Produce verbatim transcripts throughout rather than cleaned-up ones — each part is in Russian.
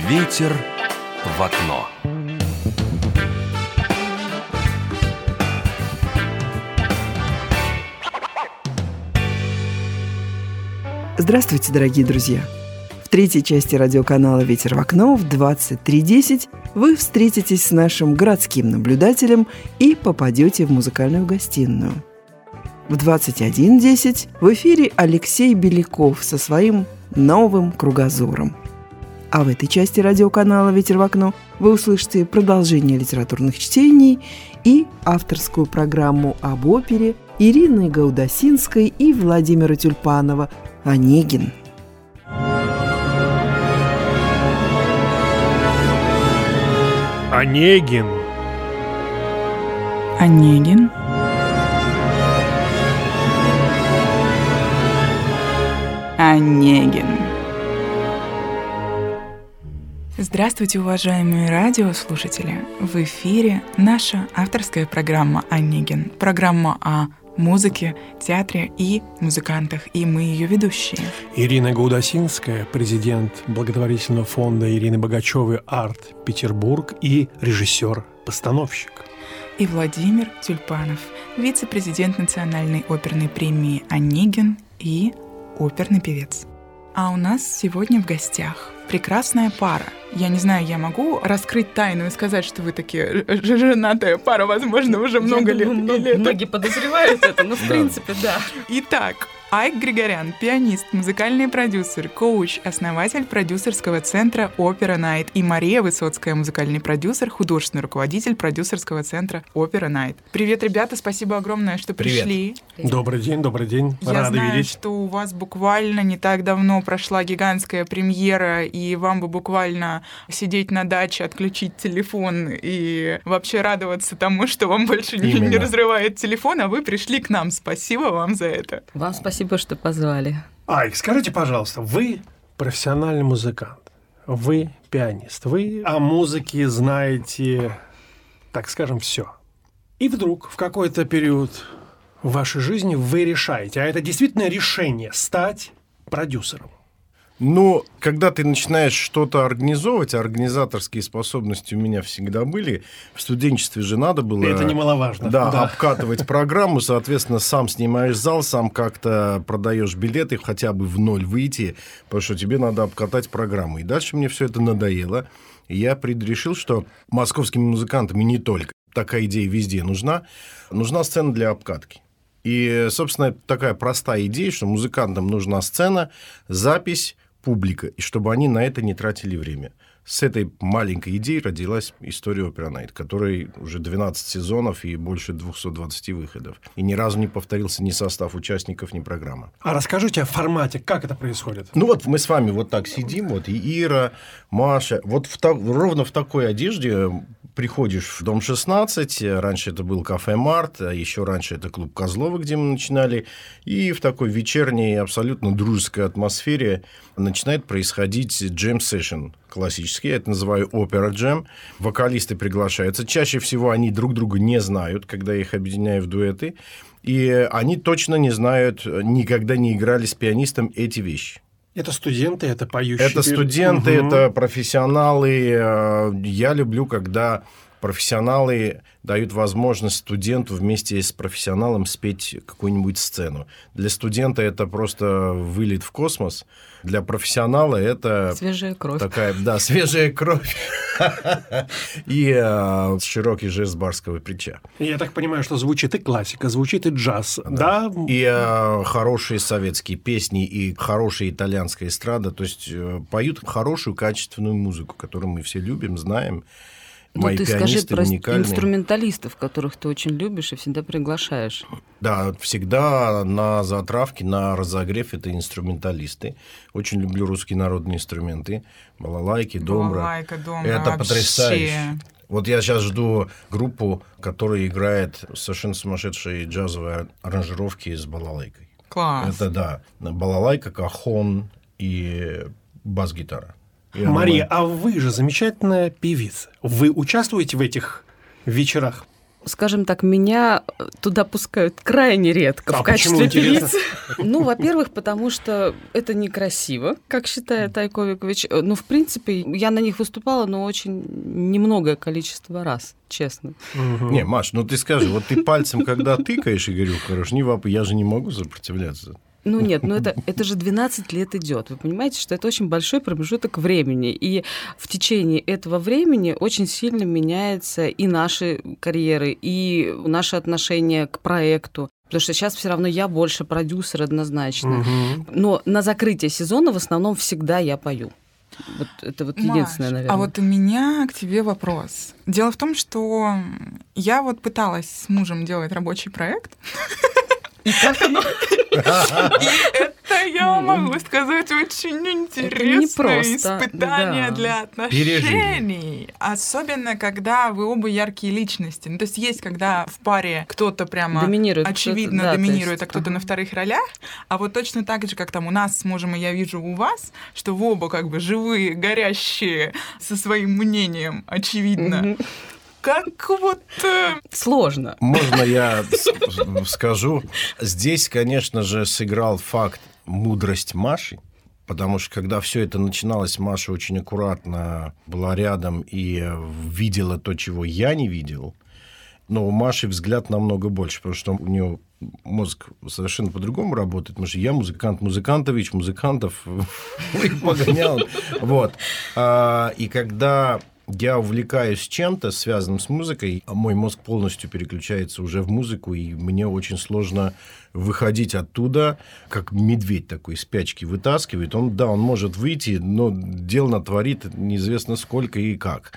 Ветер в окно. Здравствуйте, дорогие друзья! В третьей части радиоканала «Ветер в окно» в двадцать три десять вы встретитесь с нашим городским наблюдателем и попадете в музыкальную гостиную. В двадцать один десять в эфире Алексей Беляков со своим новым кругозором. А в этой части радиоканала «Ветер в окно» вы услышите продолжение литературных чтений и авторскую программу об опере Ирины Гаудасинской и Владимира Тюльпанова «Онегин». Онегин. Онегин. Онегин. Здравствуйте, уважаемые радиослушатели! В эфире наша авторская программа «Онегин». Программа о музыке, театре и музыкантах, и мы ее ведущие. Ирина Гаудасинская, президент благотворительного фонда Ирины Богачевой «Арт Петербург» и режиссер-постановщик. И Владимир Тюльпанов, вице-президент Национальной оперной премии «Онегин» и оперный певец. А у нас сегодня в гостях прекрасная пара. Я не знаю, я могу раскрыть тайну и сказать, что вы такие женатая пара, возможно, уже много лет. Думаю, многие подозревают это, но в принципе, да. Итак, Айк Григорян, пианист, музыкальный продюсер, коуч, основатель продюсерского центра «Опера Найт», и Мария Высоцкая, музыкальный продюсер, художественный руководитель продюсерского центра «Опера Найт». Привет, ребята, спасибо огромное, что Привет. пришли. Привет. Добрый день, добрый день. Я Рады знаю, видеть. что у вас буквально не так давно прошла гигантская премьера, и вам бы буквально сидеть на даче, отключить телефон и вообще радоваться тому, что вам больше не, не разрывает телефон, а вы пришли к нам. Спасибо вам за это. Вам спасибо, что позвали. Айк, скажите, пожалуйста, вы профессиональный музыкант, вы пианист, вы о музыке знаете, так скажем, все. И вдруг в какой-то период в вашей жизни вы решаете, а это действительно решение, стать продюсером. Ну, когда ты начинаешь что-то организовывать, а организаторские способности у меня всегда были, в студенчестве же надо было... Это немаловажно. Да, да. обкатывать программу, соответственно, сам снимаешь зал, сам как-то продаешь билеты, хотя бы в ноль выйти, потому что тебе надо обкатать программу. И дальше мне все это надоело, и я предрешил, что московским музыкантам, и не только, такая идея везде нужна, нужна сцена для обкатки. И, собственно, такая простая идея, что музыкантам нужна сцена, запись, публика, и чтобы они на это не тратили время. С этой маленькой идеей родилась история «Опера Найт», которой уже двенадцать сезонов и больше двести двадцать выходов. И ни разу не повторился ни состав участников, ни программа. А расскажите о формате, как это происходит? Ну вот мы с вами вот так сидим, вот и Ира, Маша, вот в та- ровно в такой одежде приходишь в дом шестнадцать, раньше это был кафе «Март», а еще раньше это клуб Козлова, где мы начинали, и в такой вечерней, абсолютно дружеской атмосфере начинает происходить джем-сессион классический, я это называю опера-джем. Вокалисты приглашаются, чаще всего они друг друга не знают, когда я их объединяю в дуэты, и они точно не знают, никогда не играли с пианистом эти вещи. Это студенты, это поющие? Это студенты, угу. это профессионалы. Я люблю, когда профессионалы дают возможность студенту вместе с профессионалом спеть какую-нибудь сцену. Для студента это просто вылет в космос. Для профессионала это... Свежая кровь. Такая, да, свежая кровь. И широкий жест барского плеча. Я так понимаю, что звучит и классика, звучит и джаз. Да. И хорошие советские песни, и хорошая итальянская эстрада. То есть поют хорошую, качественную музыку, которую мы все любим, знаем. Ну, Мои ты скажи про уникальные. инструменталистов, которых ты очень любишь и всегда приглашаешь. Да, всегда на затравке, на разогрев это инструменталисты. Очень люблю русские народные инструменты. Балалайки, домбра. Балалайка, домбра, это вообще. потрясающе. Вот я сейчас жду группу, которая играет совершенно сумасшедшие джазовые аранжировки с балалайкой. Класс. Это, да, балалайка, кахон и бас-гитара. Я Мария, думаю... а вы же замечательная певица. Вы участвуете в этих вечерах? Скажем так, меня туда пускают крайне редко А в качестве почему, певицы. Ну, во-первых, потому что это некрасиво, как считает Айковикович. Ну, в принципе, я на них выступала, но очень немногое количество раз, честно. Угу. Не, Маш, ну ты скажи, вот ты пальцем, когда тыкаешь, Игорю Хорошневу, я же не могу сопротивляться. Ну нет, ну это, это же двенадцать лет идет. Вы понимаете, что это очень большой промежуток времени. И в течение этого времени очень сильно меняются и наши карьеры, и наши отношения к проекту. Потому что сейчас все равно я больше продюсер однозначно. Угу. Но на закрытие сезона в основном всегда я пою. Вот это вот Маш, единственное, наверное. а вот у меня к тебе вопрос. Дело в том, что я вот пыталась с мужем делать рабочий проект. И как оно? И это, я могу сказать, очень интересное испытание да. для отношений. Особенно, когда вы оба яркие личности. Ну, то есть есть, когда в паре кто-то прямо доминирует, очевидно кто-то, да, доминирует, есть, а кто-то ага. на вторых ролях. А вот точно так же, как там у нас с мужем, и я вижу у вас, что вы оба как бы живые, горящие, со своим мнением, очевидно. Как вот... Э... Сложно. Можно я скажу? Здесь, конечно же, сыграл факт мудрость Маши, потому что когда все это начиналось, Маша очень аккуратно была рядом и видела то, чего я не видел. Но у Маши взгляд намного больше, потому что у нее мозг совершенно по-другому работает. Потому что я музыкант, музыкантович, музыкантов погонял. Вот. И когда... я увлекаюсь чем-то, связанным с музыкой, а мой мозг полностью переключается уже в музыку, и мне очень сложно выходить оттуда, как медведь такой из спячки вытаскивает. Он, да, он может выйти, но дел натворит неизвестно сколько и как.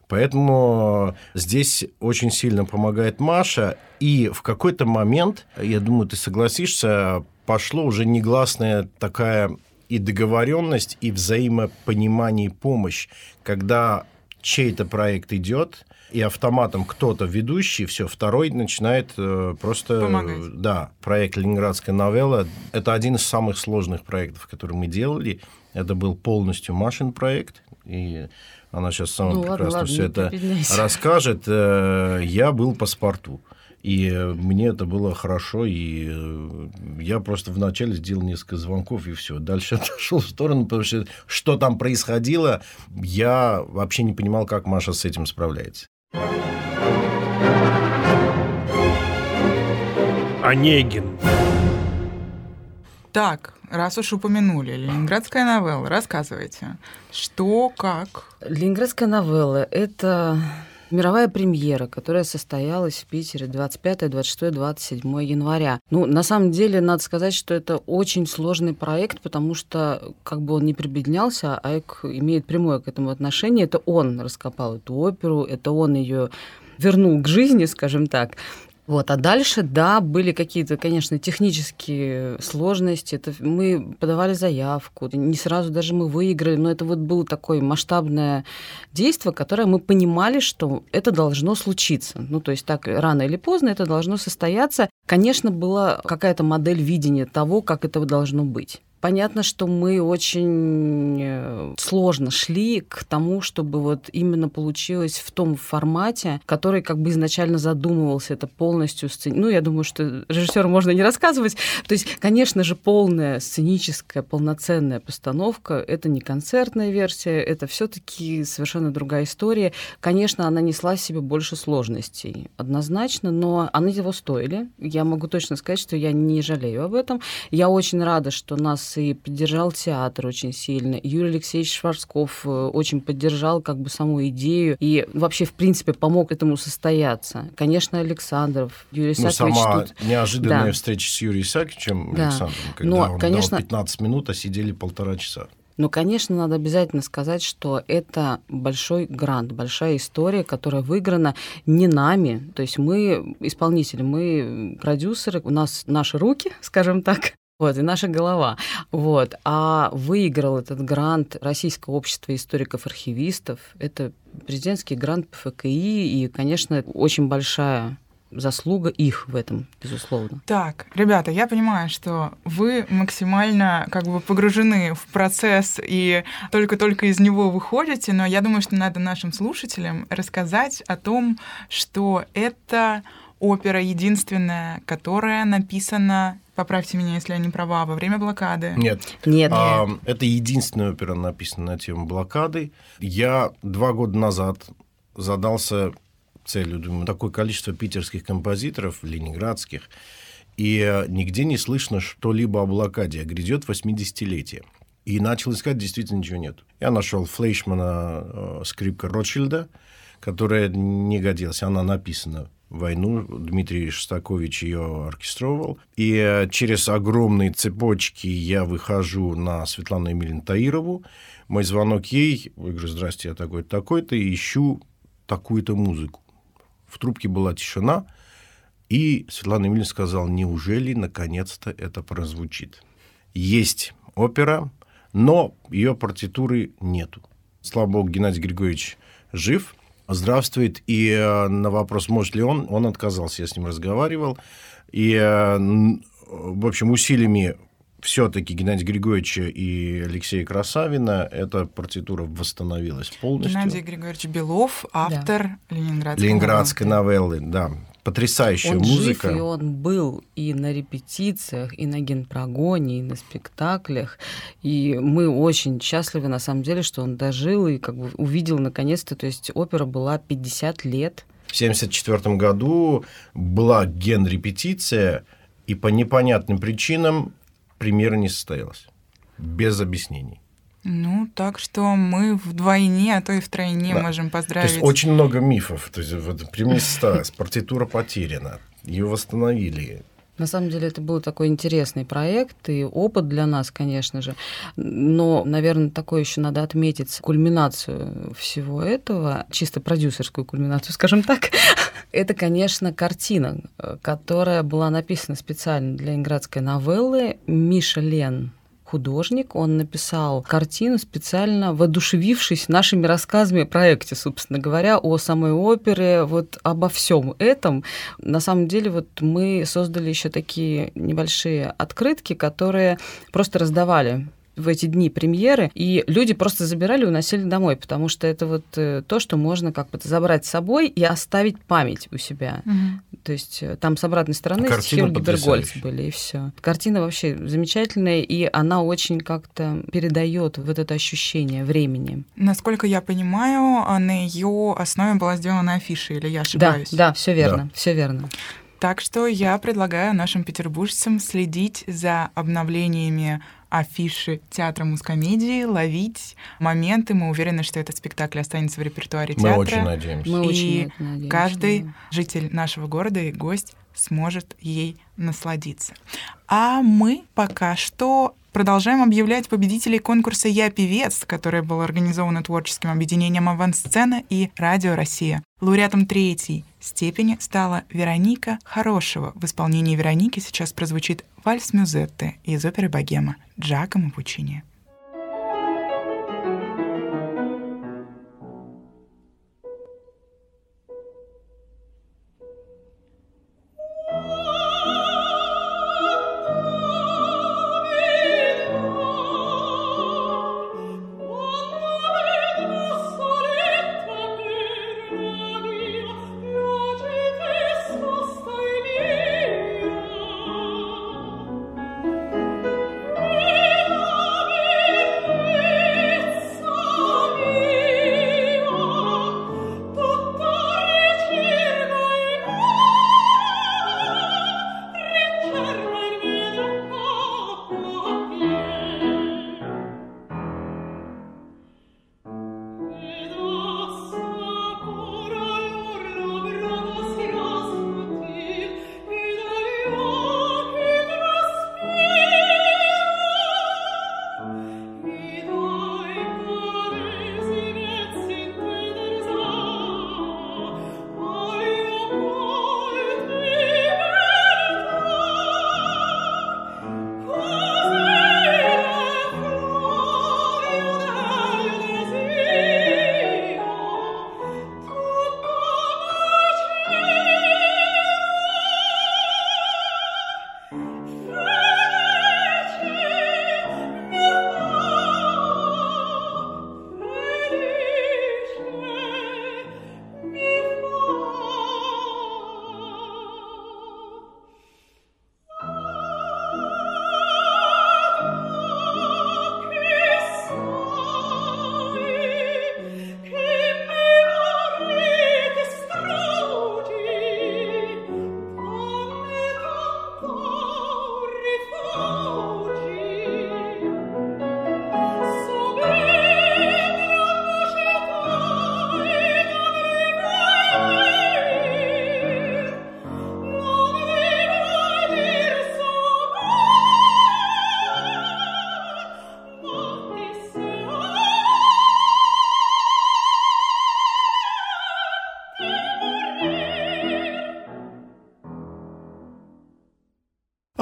Поэтому здесь очень сильно помогает Маша. И в какой-то момент, я думаю, ты согласишься, пошло уже негласная такая и договоренность, и взаимопонимание, и помощь, когда чей-то проект идет, и автоматом кто-то ведущий, все, второй начинает э, просто... помогать. Да, проект «Ленинградская новелла» — это один из самых сложных проектов, которые мы делали. Это был полностью Машин проект, и она сейчас самое ну, прекрасно ладно, все ладно, это расскажет. Э, я был паспорту. И мне это было хорошо, и я просто вначале сделал несколько звонков, и все. Дальше отошел в сторону, потому что что там происходило, я вообще не понимал, как Маша с этим справляется. Онегин. Так, раз уж упомянули, «Ленинградская новелла», рассказывайте, что, как? «Ленинградская новелла» — это... мировая премьера, которая состоялась в Питере двадцать пятое, двадцать шестое, двадцать седьмое января. Ну, на самом деле, надо сказать, что это очень сложный проект, потому что, как бы он ни прибеднялся, Айк имеет прямое к этому отношение. Это он раскопал эту оперу, это он ее вернул к жизни, скажем так. Вот. А дальше, да, были какие-то, конечно, технические сложности. Это мы подавали заявку, не сразу даже мы выиграли, но это вот было такое масштабное действие, которое мы понимали, что это должно случиться. Ну, то есть так рано или поздно это должно состояться. Конечно, была какая-то модель видения того, как это должно быть. Понятно, что мы очень сложно шли к тому, чтобы вот именно получилось в том формате, который как бы изначально задумывался, это полностью сцен... Ну, я думаю, что режиссеру можно не рассказывать. То есть, конечно же, полная сценическая, полноценная постановка — это не концертная версия, это все-таки совершенно другая история. Конечно, она несла в себе больше сложностей, однозначно, но они его стоили. Я могу точно сказать, что я не жалею об этом. Я очень рада, что нас и поддержал театр очень сильно. Юрий Алексеевич Шварцков очень поддержал как бы саму идею и вообще, в принципе, помог этому состояться. Конечно, Александров, Юрий Исаакович. Ну, сама тут... неожиданная да. встреча с Юрием Исааковичем да. Александром, когда Но, он конечно... дал пятнадцать минут, а сидели полтора часа. Но, конечно, надо обязательно сказать, что это большой грант, большая история, которая выиграна не нами. То есть мы исполнители, мы продюсеры, у нас наши руки, скажем так, вот, и наша голова. Вот. А выиграл этот грант Российское общество историков-архивистов. Это президентский грант ПФКИ, и, конечно, очень большая заслуга их в этом, безусловно. Так, ребята, я понимаю, что вы максимально как бы погружены в процесс и только-только из него выходите, но я думаю, что надо нашим слушателям рассказать о том, что это опера единственная, которая написана, поправьте меня, если я не права, во время блокады. Нет. Нет. А, это единственная опера, написанная на тему блокады. Я два года назад задался целью, думаю, такое количество питерских композиторов, ленинградских, и нигде не слышно что-либо о блокаде, а грядет восьмидесятилетие. И начал искать, действительно ничего нет. Я нашел Флейшмана э, скрипка Ротшильда, которая не годилась, она написана в войну, Дмитрий Шостакович ее оркестровал. И через огромные цепочки я выхожу на Светлану Емельяновну Таирову. Мой звонок ей, я говорю, здрасте, я такой-то, такой-то, и ищу такую-то музыку. В трубке была тишина, и Светлана Емельяновна сказала, неужели наконец-то это прозвучит? Есть опера, но ее партитуры нету. Слава богу, Геннадий Григорьевич жив, здравствует, и на вопрос, может ли он, он отказался, я с ним разговаривал. И, в общем, усилиями все-таки Геннадия Григорьевича и Алексея Красавина эта партитура восстановилась полностью. Геннадий Григорьевич Белов, автор да. Ленинградской, Ленинградской новеллы. новеллы, да. Потрясающая он музыка. Он жив, и он был и на репетициях, и на генпрогоне, и на спектаклях. И мы очень счастливы, на самом деле, что он дожил и как бы увидел наконец-то. То есть опера была пятьдесят лет. В семьдесят четвёртом году была ген-репетиция, и по непонятным причинам премьера не состоялась. Без объяснений. Ну, так что мы вдвойне, а то и втройне да. можем поздравить. То есть очень много мифов. То есть вот, премьера состоялась, партитура потеряна, ее восстановили. На самом деле это был такой интересный проект и опыт для нас, конечно же. Но, наверное, такое еще надо отметить кульминацию всего этого, чисто продюсерскую кульминацию, скажем так. Это, конечно, картина, которая была написана специально для ленинградской новеллы. Миша Лен, художник, он написал картину, специально воодушевившись нашими рассказами о проекте, собственно говоря, о самой опере, вот обо всем этом. На самом деле вот мы создали еще такие небольшие открытки, которые просто раздавали в эти дни премьеры, и люди просто забирали и уносили домой, потому что это вот то, что можно как бы забрать с собой и оставить память у себя. Угу. То есть там с обратной стороны стихи Ольги Бергольц были, и все. Картина вообще замечательная, и она очень как-то передает вот это ощущение времени. Насколько я понимаю, на ее основе была сделана афиша, или я ошибаюсь? Да, да, все верно, да. все верно. Так что я предлагаю нашим петербуржцам следить за обновлениями афиши театра Мускомедии, ловить моменты. Мы уверены, что этот спектакль останется в репертуаре театра. Мы очень надеемся. Мы и очень надеемся, каждый да. житель нашего города и гость сможет ей насладиться. А мы пока что продолжаем объявлять победителей конкурса «Я певец», который был организован творческим объединением «Авансцена» и «Радио Россия». Лауреатом третьей степени стала Вероника Хорошева. В исполнении Вероники сейчас прозвучит вальс Мюзетте из оперы «Богема» Джакомо Пуччини. Thank you.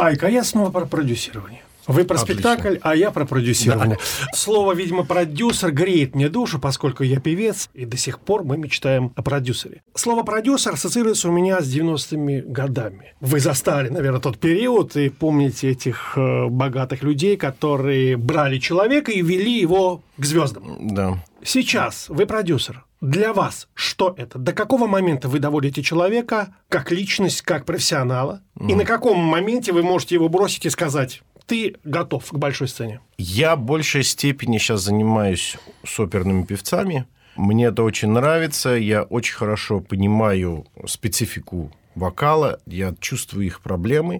Айка, я снова про продюсирование. Вы про Отлично. спектакль, а я про продюсирование. Да. Слово, видимо, продюсер греет мне душу, поскольку я певец, и до сих пор мы мечтаем о продюсере. Слово продюсер ассоциируется у меня с девяностыми годами. Вы застали, наверное, тот период и помните этих э, богатых людей, которые брали человека и вели его к звездам. Да. Сейчас вы продюсер. Для вас что это? До какого момента вы доводите человека как личность, как профессионала? Mm. И на каком моменте вы можете его бросить и сказать: ты готов к большой сцене? Я в большей степени сейчас занимаюсь с оперными певцами. Мне это очень нравится. Я очень хорошо понимаю специфику вокала. Я чувствую их проблемы.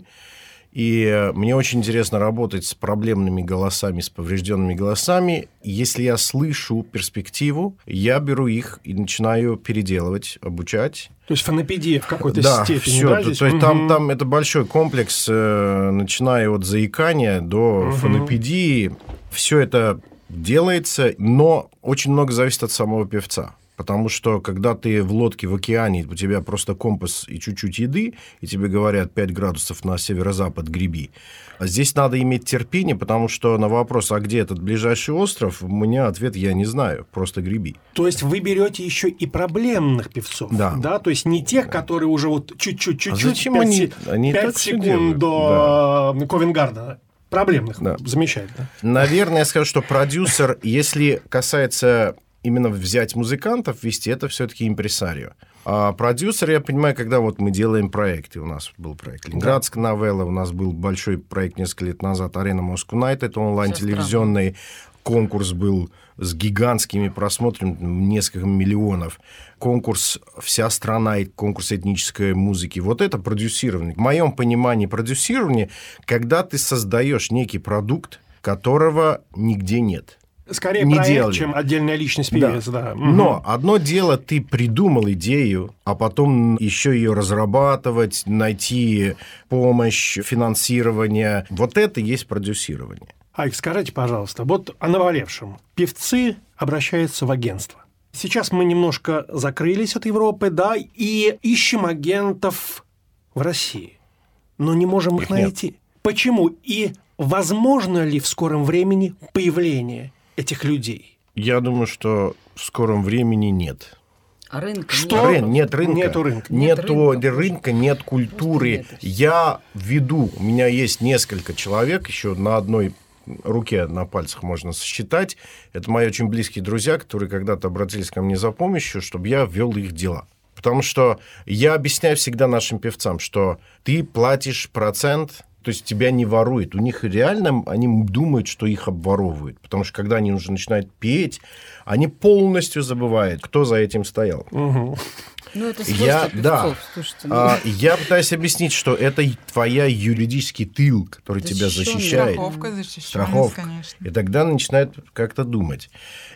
И мне очень интересно работать с проблемными голосами, с поврежденными голосами. Если я слышу перспективу, я беру их и начинаю переделывать, обучать. То есть фонопедия в какой-то да, степени, все. да? То, Здесь? то есть угу. там, там это большой комплекс, э, начиная от заикания до угу. фонопедии. Все это делается, но очень много зависит от самого певца. Потому что, когда ты в лодке в океане, у тебя просто компас и чуть-чуть еды, и тебе говорят пять градусов на северо-запад греби. А здесь надо иметь терпение, потому что на вопрос, а где этот ближайший остров, у меня ответ: я не знаю, просто греби. То есть вы берете еще и проблемных певцов, да? да? То есть не тех, которые уже вот чуть-чуть, чуть-чуть, а зачем пять, они, они пять секунд до да. Ковенгардена. Проблемных, да. Замечательно. Наверное, я скажу, что продюсер, если касается... именно взять музыкантов, вести, это все-таки импресарио. А продюсер, я понимаю, когда вот мы делаем проекты. У нас был проект «Ленинградская новелла», у нас был большой проект несколько лет назад «Арена Москва Найт», это онлайн-телевизионный конкурс был с гигантскими просмотрами, несколько миллионов. Конкурс «Вся страна», конкурс этнической музыки. Вот это продюсирование. В моем понимании продюсирование, когда ты создаешь некий продукт, которого нигде нет. Скорее не проект, делали. чем отдельная личность певец, да. да. Но одно дело, ты придумал идею, а потом еще ее разрабатывать, найти помощь, финансирование. Вот это и есть продюсирование. Айк, скажите, пожалуйста, вот о наболевшем. Певцы обращаются в агентство. Сейчас мы немножко закрылись от Европы, да, и ищем агентов в России, но не можем их, их найти. Нет. Почему? И возможно ли в скором времени появление этих людей? Я думаю, что в скором времени нет. А рынка что? нет? Нет рынка. Нету рынка. Нет Нету рынка, рынка, нет культуры. Нет. Я веду, у меня есть несколько человек, еще на одной руке, на пальцах можно сосчитать. Это мои очень близкие друзья, которые когда-то обратились ко мне за помощью, чтобы я вел их дела. Потому что я объясняю всегда нашим певцам, что ты платишь процент... То есть тебя не воруют. У них реально, они думают, что их обворовывают. Потому что когда они уже начинают петь, они полностью забывают, кто за этим стоял. Угу. Ну, это я, певцов, да, слушайте, а, я пытаюсь объяснить, что это твоя юридический тыл, который тебя защищает. Страховка, защищенность, Страховка. конечно. И тогда начинают как-то думать.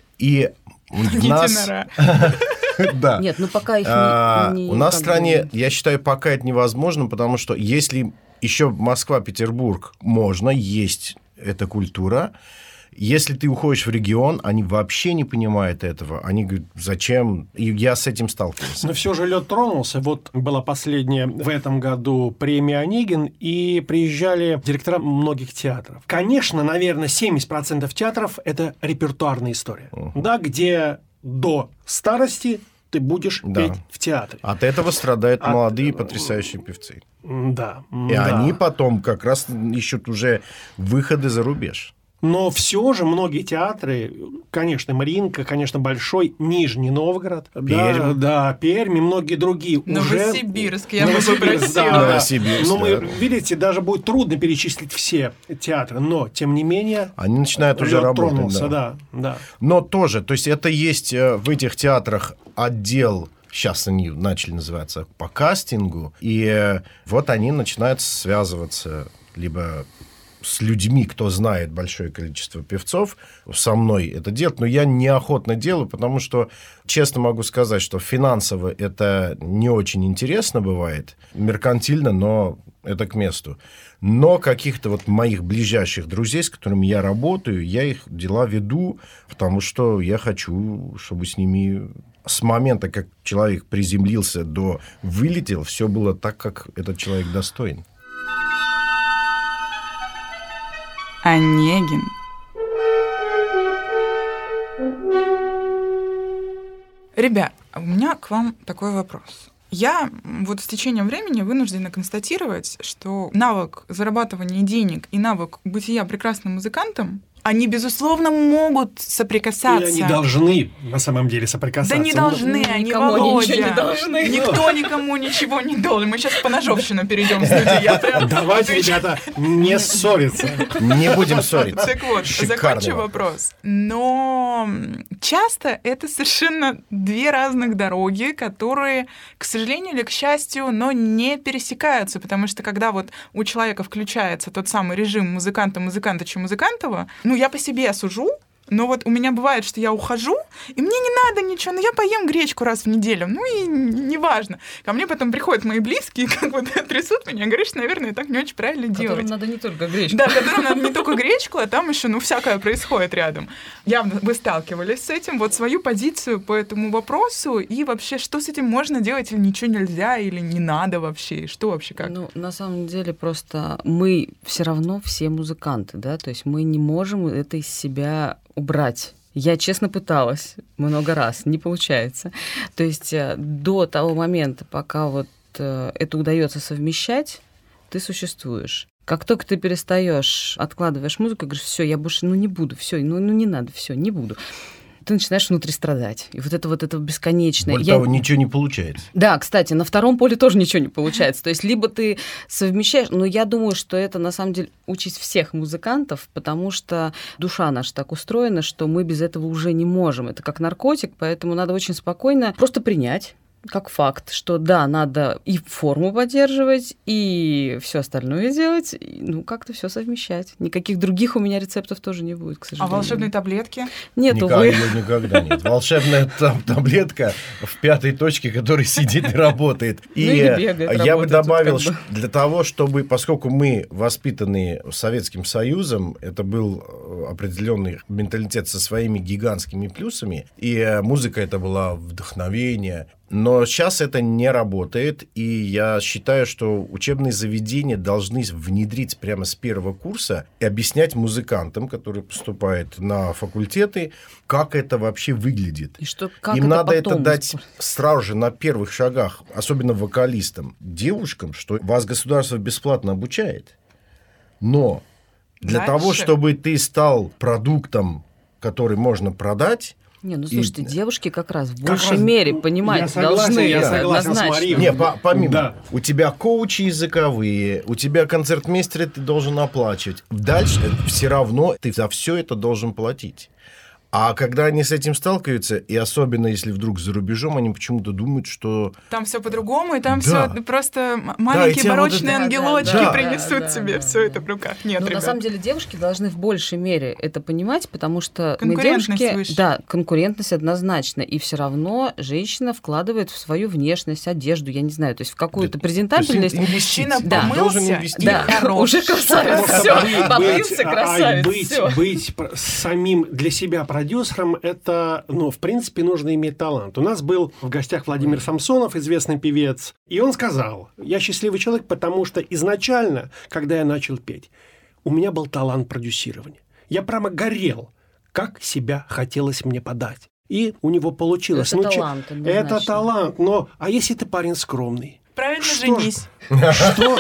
И у нас... Да. Нет, ну пока их не... а, не у нас в стране, бы... я считаю, пока это невозможно, потому что если еще Москва, Петербург можно, есть эта культура. Если ты уходишь в регион, они вообще не понимают этого. Они говорят, зачем? И я с этим сталкивался. Но все же лед тронулся. Вот была последняя в этом году премия «Онегин», и приезжали директора многих театров. Конечно, наверное, семьдесят процентов театров – это репертуарная история, uh-huh. да, где до старости ты будешь да. петь в театре. От этого страдают От... молодые потрясающие певцы. Да. И да. они потом как раз ищут уже выходы за рубеж. Но все же многие театры, конечно, Мариинка, конечно, Большой, Нижний Новгород, Пермь, да, да, Пермь и многие другие. Новосибирск, я бы Новосибирск, попросила. Да, Новосибирск, но мы, да. видите, даже будет трудно перечислить все театры, но, тем не менее... Они начинают уже работать. Тронулся, да. Да, да. Но тоже, то есть это есть в этих театрах отдел... Сейчас они начали называться по кастингу, и вот они начинают связываться либо с людьми, кто знает большое количество певцов, со мной это делать, но я неохотно делаю, потому что, честно могу сказать, что финансово это не очень интересно бывает, меркантильно, но это к месту. Но каких-то вот моих ближайших друзей, с которыми я работаю, я их дела веду, потому что я хочу, чтобы с ними... С момента, как человек приземлился до вылетел, все было так, как этот человек достоин. Онегин. Ребят, у меня к вам такой вопрос. Я вот с течением времени вынуждена констатировать, что навык зарабатывания денег и навык бытия прекрасным музыкантом, они, безусловно, могут соприкасаться. И они должны, на самом деле, соприкасаться. Да не должны, ну, они, никому Володя. ничего не должны. Никто никому ничего не должен. Мы сейчас по ножовщину перейдем в студию. Я прям Давайте, ребята, не ссориться. Не будем ссориться. Так вот, Шикарно. закончу вопрос. Но часто это совершенно две разных дороги, которые, к сожалению или к счастью, но не пересекаются, потому что когда вот у человека включается тот самый режим музыканта, музыканта, чем музыкантова, ну, я по себе сужу, но вот у меня бывает, что я ухожу, и мне не надо ничего, ну, я поем гречку раз в неделю, ну, и неважно. Ко мне потом приходят мои близкие, как вот трясут меня, говорят, что, наверное, так не очень правильно Которым делать. надо не только гречку. Да, которым надо не только гречку, а там еще, ну, всякое происходит рядом. Явно вы сталкивались с этим, вот свою позицию по этому вопросу, и вообще, что с этим можно делать, или ничего нельзя, или не надо вообще, и что вообще как? Ну, на самом деле, просто мы все равно все музыканты, да, то есть мы не можем это из себя убрать. Я честно пыталась много раз, не получается. То есть до того момента, пока вот это удается совмещать, ты существуешь. Как только ты перестаешь, откладываешь музыку, говоришь, все, я больше, ну не буду, все, ну, ну не надо, все, не буду. Ты начинаешь внутри страдать. И вот это вот это бесконечное. Более Я... того, ничего не получается. Да, кстати, на втором поле тоже ничего не получается. То есть либо ты совмещаешь, но я думаю, что это на самом деле участь всех музыкантов, потому что душа наша так устроена, что мы без этого уже не можем. Это как наркотик, поэтому надо очень спокойно просто принять как факт, что да, надо и форму поддерживать, и все остальное делать, и, ну, как-то все совмещать. Никаких других у меня рецептов тоже не будет, к А сожалению. волшебные таблетки? Нет, Никак, увы. ее никогда нет. Волшебная там таблетка в пятой точке, которая сидит и работает. И Ну, или бегает, я бы работает, добавил, тут как бы. что для того, чтобы, поскольку мы воспитаны Советским Союзом, это был определенный менталитет со своими гигантскими плюсами, и музыка это была вдохновение. Но сейчас это не работает, и я считаю, что учебные заведения должны внедрить прямо с первого курса и объяснять музыкантам, которые поступают на факультеты, как это вообще выглядит. И что, как Им это надо потом это дать использовать? сразу же на первых шагах, особенно вокалистам, девушкам, что вас государство бесплатно обучает. Но для Дальше. того, чтобы ты стал продуктом, который можно продать, Не, ну И- слушайте, девушки как раз в Как большей раз, мере ну, понимать я согласен, должны. я это согласен с однозначно. Марией. Не, по- помимо, Да. у тебя коучи языковые, у тебя концертмейстеры ты должен оплачивать. Дальше все равно ты за все это должен платить. А когда они с этим сталкиваются, и особенно если вдруг за рубежом, они почему-то думают, что... Там все по-другому, и там Да. все просто м- Да, и маленькие те вот барочные это- ангелочки да, да, принесут да, тебе да, все да. это в руках. Нет, Ну, на ребят. самом деле девушки должны в большей мере это понимать, потому что мы Конкурентность девушки, выше. да, конкурентность однозначно, и все равно женщина вкладывает в свою внешность, одежду, я не знаю, то есть в какую-то презентабельность. То есть Мужчина инвестиции. Да. Ты должен помылся, инвестировать. да. хорош. Уже красавец, Просто все, быть- побрился, быть, а, красавец, быть, всё. быть пр- самим для себя продюсером, это, ну, в принципе, нужно иметь талант. У нас был в гостях Владимир Самсонов, известный певец, и он сказал, я счастливый человек, потому что изначально, когда я начал петь, у меня был талант продюсирования. Я прямо горел, как себя хотелось мне подать. И у него получилось. Это Ну, че- талант, это однозначно. талант, но а если ты парень скромный? Правильно Что? женись. Что,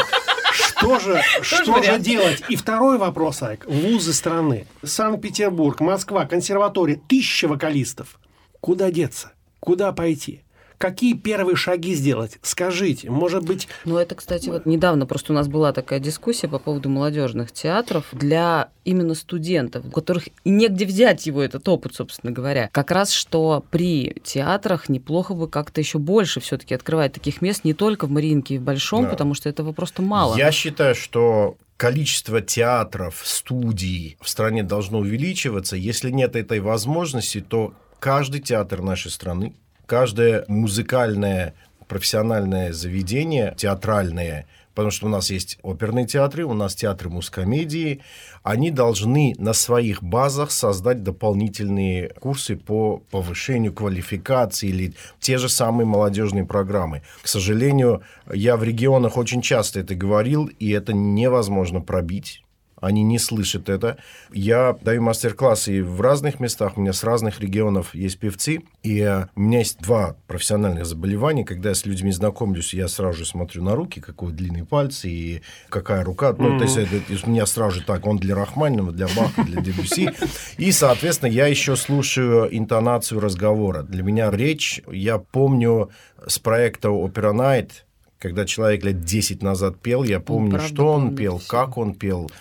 что же, что же вариант. делать? И второй вопрос, Айк. Вузы страны. Санкт-Петербург, Москва, консерватория, тысяча вокалистов. Куда деться? Куда пойти? Какие первые шаги сделать? Скажите, может быть... Ну, это, кстати, вот недавно просто у нас была такая дискуссия по поводу молодежных театров для именно студентов, у которых и негде взять его этот опыт, собственно говоря. Как раз, что при театрах неплохо бы как-то еще больше все-таки открывать таких мест, не только в Мариинке и в Большом, Да. потому что этого просто мало. Я считаю, что количество театров, студий в стране должно увеличиваться. Если нет этой возможности, то каждый театр нашей страны, каждое музыкальное профессиональное заведение, театральное, потому что у нас есть оперные театры, у нас театры музкомедии, они должны на своих базах создать дополнительные курсы по повышению квалификации или те же самые молодежные программы. К сожалению, я в регионах очень часто это говорил, и это невозможно пробить. они не слышат это. Я даю мастер-классы в разных местах, у меня с разных регионов есть певцы, и э, у меня есть два профессиональных заболевания. Когда я с людьми знакомлюсь, я сразу же смотрю на руки, какой длинные пальцы и какая рука. Ну, mm-hmm. то есть это, у меня сразу же так, он для Рахманинова, для Баха, для Дебюсси. И, соответственно, я еще слушаю интонацию разговора. Для меня речь, я помню с проекта Opera Night, когда человек лет десять назад пел, я помню, он, что он пел, все. Как он пел.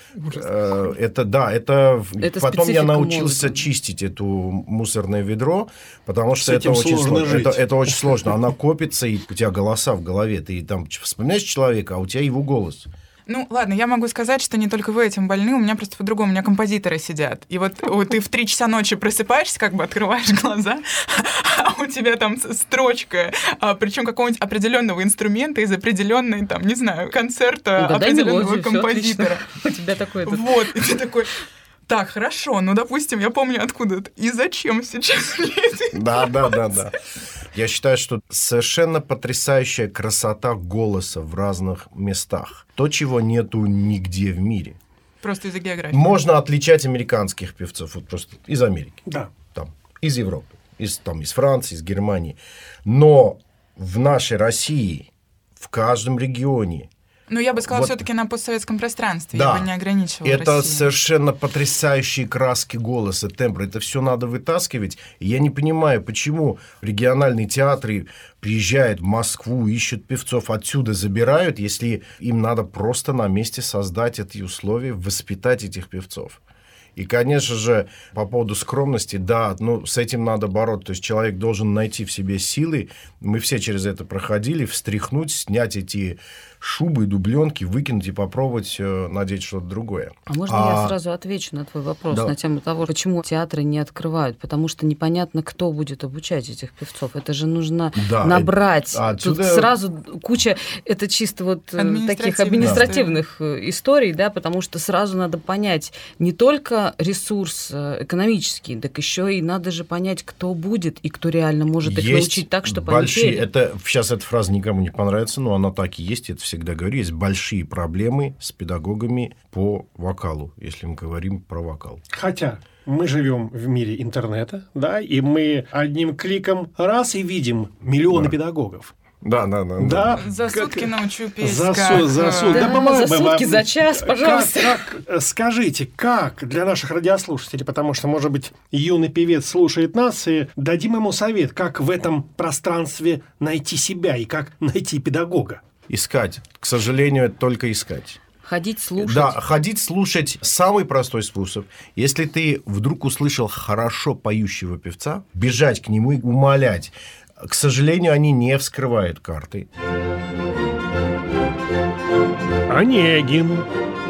Э, это, да, это... это потом я научился мозга. Чистить это мусорное ведро, потому что это очень сложно. Это, это очень сложно. Она копится, и у тебя голоса в голове. Ты там вспоминаешь человека, а у тебя его голос. Ну, ладно, я могу сказать, что не только вы этим больны, у меня просто по-другому, у меня композиторы сидят. И вот, вот ты в три часа ночи просыпаешься, как бы открываешь глаза, а у тебя там строчка, а, причем какого-нибудь определенного инструмента из определенной, там, не знаю, концерта Угадай определенного мелодию, композитора. У тебя такой... Вот, и ты такой... Так, хорошо, ну, допустим, я помню откуда-то. И зачем сейчас мне это Да, да, да, да. Я считаю, что совершенно потрясающая красота голоса в разных местах. То, чего нету нигде в мире. Просто из-за географии. Можно отличать американских певцов, вот просто из Америки. Да. Там, из Европы, из, там, из Франции, из Германии. Но в нашей России, в каждом регионе, ну, я бы сказала, вот, все-таки на постсоветском пространстве, да, я бы не ограничивала это Россию. Совершенно потрясающие краски голоса, тембры. Это все надо вытаскивать. И я не понимаю, почему региональные театры приезжают в Москву, ищут певцов, отсюда забирают, если им надо просто на месте создать эти условия, воспитать этих певцов. И, конечно же, по поводу скромности, да, ну, с этим надо бороться. То есть человек должен найти в себе силы. Мы все через это проходили. Встряхнуть, снять эти шубы и дубленки, выкинуть и попробовать э, надеть что-то другое. А можно а... я сразу отвечу на твой вопрос, да, на тему того, почему театры не открывают? Потому что непонятно, кто будет обучать этих певцов. Это же нужно да, набрать. А отсюда... Тут сразу куча, это чисто вот таких административных да. историй, да, потому что сразу надо понять не только ресурс экономический, так еще и надо же понять, кто будет и кто реально может их есть научить так, чтобы большие, они пели. Это, сейчас эта фраза никому не понравится, но она так и есть, это всегда говорю, есть большие проблемы с педагогами по вокалу, если мы говорим про вокал. Хотя мы живем в мире интернета, да, и мы одним кликом раз и видим миллионы да. педагогов. Да, да, да. да. За сутки как... научу петь. За, как... за, сутки. Да, да, за сутки, за час, пожалуйста. Как, как, скажите, как для наших радиослушателей, потому что, может быть, юный певец слушает нас, и дадим ему совет, как в этом пространстве найти себя и как найти педагога. Искать. К сожалению, это только искать. Ходить, слушать. Да, ходить, слушать – самый простой способ. Если ты вдруг услышал хорошо поющего певца, бежать к нему и умолять. К сожалению, они не вскрывают карты. Онегин.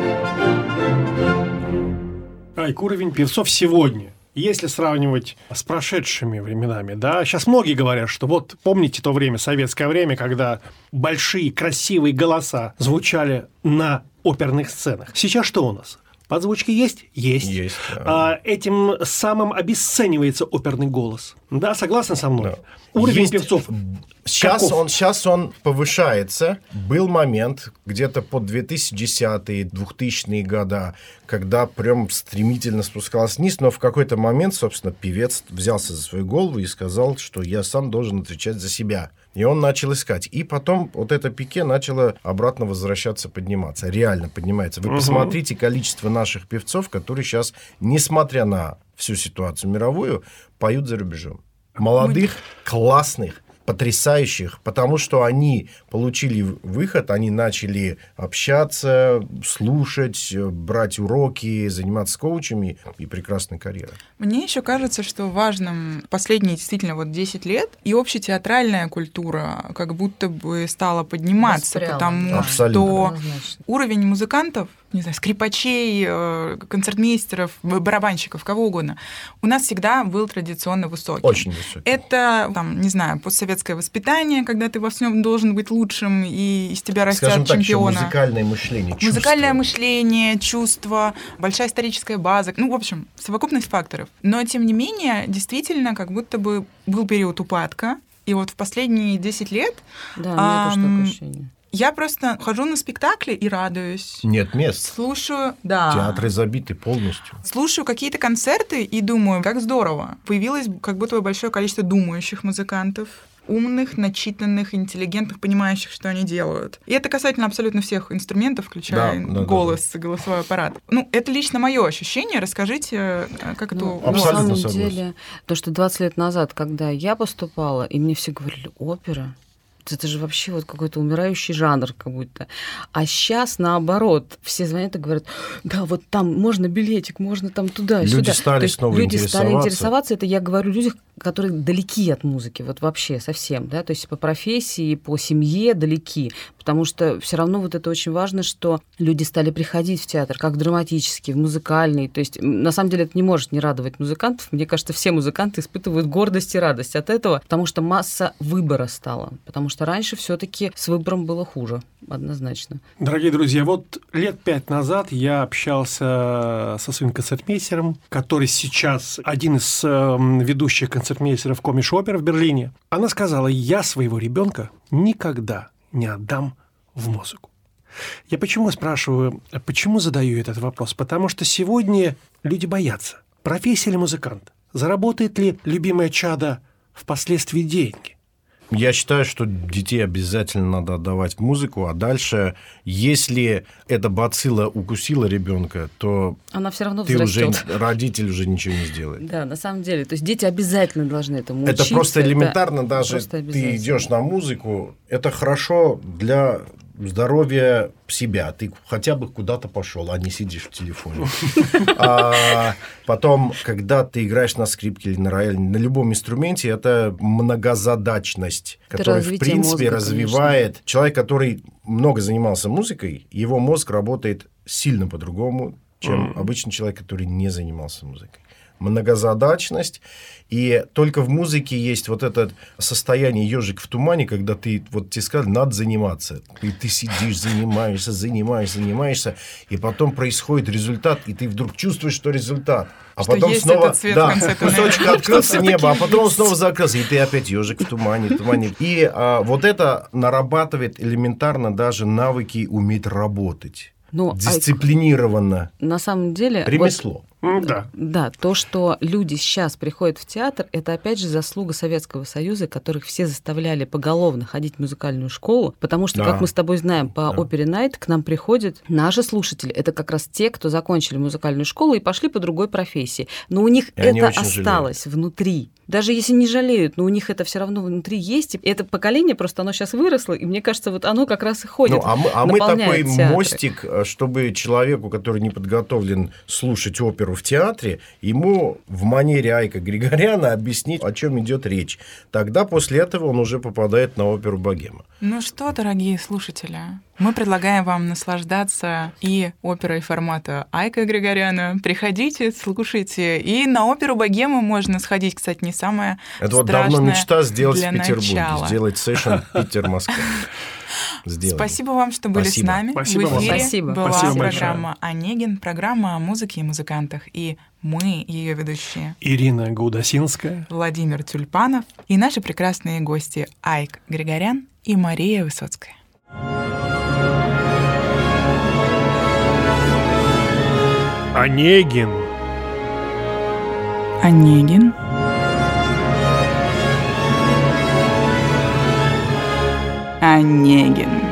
Айк, уровень певцов сегодня. Если сравнивать с прошедшими временами, да, сейчас многие говорят, что вот помните то время, советское время, когда большие красивые голоса звучали на оперных сценах. Сейчас что у нас? Подзвучки есть? Есть. Есть да. а, этим самым обесценивается оперный голос. Да, согласны со мной? Да. Уровень есть... певцов. Сейчас он, сейчас он повышается. Был момент где-то под две тысячи десятые, двухтысячные года, когда прям стремительно спускался вниз, но в какой-то момент, собственно, певец взялся за свою голову и сказал, что я сам должен отвечать за себя. И он начал искать. И потом вот это пике начало обратно возвращаться, подниматься. Реально поднимается. Вы угу. посмотрите количество наших певцов, которые сейчас, несмотря на всю ситуацию мировую, поют за рубежом. Молодых, классных, потрясающих, потому что они получили выход, они начали общаться, слушать, брать уроки, заниматься коучами, и прекрасная карьера. Мне еще кажется, что важным последние действительно вот десять лет и общетеатральная культура как будто бы стала подниматься, Воспряла. потому да. что Однозначно. уровень музыкантов, не знаю, скрипачей, концертмейстеров, барабанщиков, кого угодно, у нас всегда был традиционно высокий. Очень высокий. Это, там, не знаю, постсоветское воспитание, когда ты во всем должен быть лучшим, и из тебя растят Скажем так, чемпиона. Еще музыкальное мышление, чувство. Музыкальное мышление, чувство, большая историческая база. Ну, в общем, совокупность факторов. Но, тем не менее, действительно, как будто бы был период упадка, и вот в последние десять лет... Да, у меня тоже такое ощущение. Я просто хожу на спектакли и радуюсь. Нет мест. Слушаю, да. Театры забиты полностью. Слушаю какие-то концерты и думаю, как здорово. Появилось как будто бы большое количество думающих музыкантов. Умных, начитанных, интеллигентных, понимающих, что они делают. И это касательно абсолютно всех инструментов, включая да, да, голос, да, да. голосовой аппарат. Ну, это лично мое ощущение. Расскажите, как это... Ну, у на вас? самом согласен. деле, то, что двадцать лет назад, когда я поступала, и мне все говорили, опера, это же вообще вот какой-то умирающий жанр как будто. А сейчас, наоборот, все звонят и говорят, да, вот там можно билетик, можно там туда-сюда. Люди стали снова люди интересоваться. стали интересоваться. Это я говорю о людях, которые далеки от музыки, вот вообще совсем, да, то есть по профессии, по семье далеки, потому что все равно вот это очень важно, что люди стали приходить в театр, как в драматический, в музыкальный, то есть на самом деле это не может не радовать музыкантов, мне кажется, все музыканты испытывают гордость и радость от этого, потому что масса выбора стала, потому что раньше все-таки с выбором было хуже, однозначно. Дорогие друзья, вот лет пять назад я общался со своим концертмейстером, который сейчас один из ведущих концертмейстеров Комиш-опер в Берлине. Она сказала, я своего ребенка никогда не отдам в музыку. Я почему спрашиваю, почему задаю этот вопрос? Потому что сегодня люди боятся. Профессия или музыкант? Заработает ли любимое чадо впоследствии деньги? Я считаю, что детей обязательно надо отдавать в музыку, а дальше, если эта бацилла укусила ребенка, то она все равно ты взрастёт. уже, родитель уже ничего не сделает. Да, на самом деле. То есть дети обязательно должны этому это учиться. просто элементарно, это даже просто ты идешь на музыку, это хорошо для здоровья себя. Ты хотя бы куда-то пошел, а не сидишь в телефоне. А потом, когда ты играешь на скрипке или на рояле, на любом инструменте, это многозадачность, которая, в принципе, развивает. Человек, который много занимался музыкой, его мозг работает сильно по-другому, чем обычный человек, который не занимался музыкой. Многозадачность, и только в музыке есть вот это состояние ежик в тумане, когда ты, вот тебе сказали, надо заниматься, и ты сидишь, занимаешься, занимаешься, занимаешься, и потом происходит результат, и ты вдруг чувствуешь, что результат, а что потом есть снова, этот свет да, в конце кусочек туннеля. открылся небо, а потом он снова закрылся, и ты опять ежик в тумане, в тумане. И а, вот это нарабатывает элементарно даже навыки уметь работать. Ну, дисциплинированно. А, на самом деле... Ремесло. Вот, да. Да, то, что люди сейчас приходят в театр, это опять же заслуга Советского Союза, которых все заставляли поголовно ходить в музыкальную школу, потому что, да. как мы с тобой знаем, по да. опере Найт к нам приходят наши слушатели. Это как раз те, кто закончили музыкальную школу и пошли по другой профессии. Но у них и это осталось жалеют. Внутри. Даже если не жалеют, но у них это все равно внутри есть. И это поколение просто, оно сейчас выросло, и мне кажется, вот оно как раз и ходит. Ну, а мы, а мы такой театры. мостик, чтобы человеку, который не подготовлен слушать оперу в театре, ему в манере Айка Григоряна объяснить, о чем идет речь. Тогда после этого он уже попадает на оперу «Богема». Ну что, дорогие слушатели, мы предлагаем вам наслаждаться и оперой формата Айка Григоряна. Приходите, слушайте. И на оперу «Богему» можно сходить, кстати, не самое Это вот страшное давно мечта сделать для в Петербурге. начала. Сделать сейшн Питер-Москва. Сделаем. Спасибо вам, что были Спасибо. с нами. Спасибо в эфире вам. Спасибо. была Спасибо программа «Онегин», программа о музыке и музыкантах. И мы, ее ведущие, Ирина Гудасинская, Владимир Тюльпанов и наши прекрасные гости Айк Григорян и Мария Высоцкая. Онегин. Онегин. Онегин.